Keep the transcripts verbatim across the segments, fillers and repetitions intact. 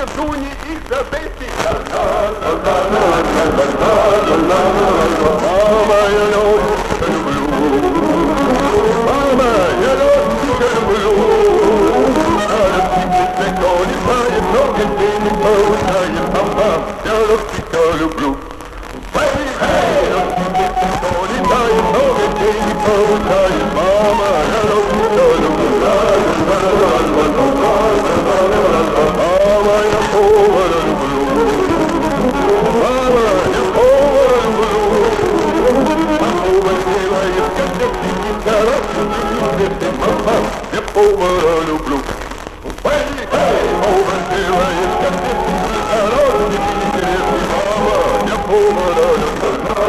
Дуни Изабельки. Мама, я лодочка люблю. Мама, я лодочка люблю. Надо птицы никто не знает, много денег получает. Мама, я лодочка люблю. Эй, эй, птицы никто не знает, много денег получает. Мама, я лодочка люблю. Мама, я повара люблю. Мама, я повара люблю. А повар делает, когда птицы хорошие. Мама, я повара люблю. Эй, эй, повар делает, когда птицы хорошие. Мама, я повара люблю.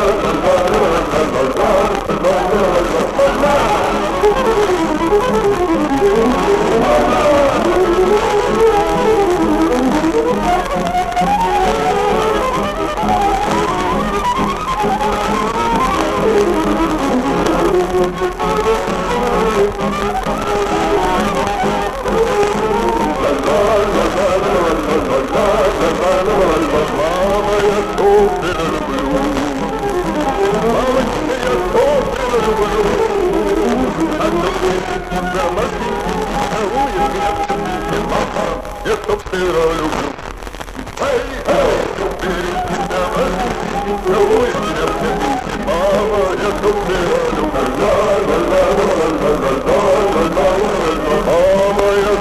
Мама, я топлено люблю. Мамочка, я топлено люблю. А то ты тебя маленький целует меня в спине. Мама, я топлено люблю. Эй, эй, ты тебя маленький целует меня в спине. Мама, я топлено люблю. Мама, я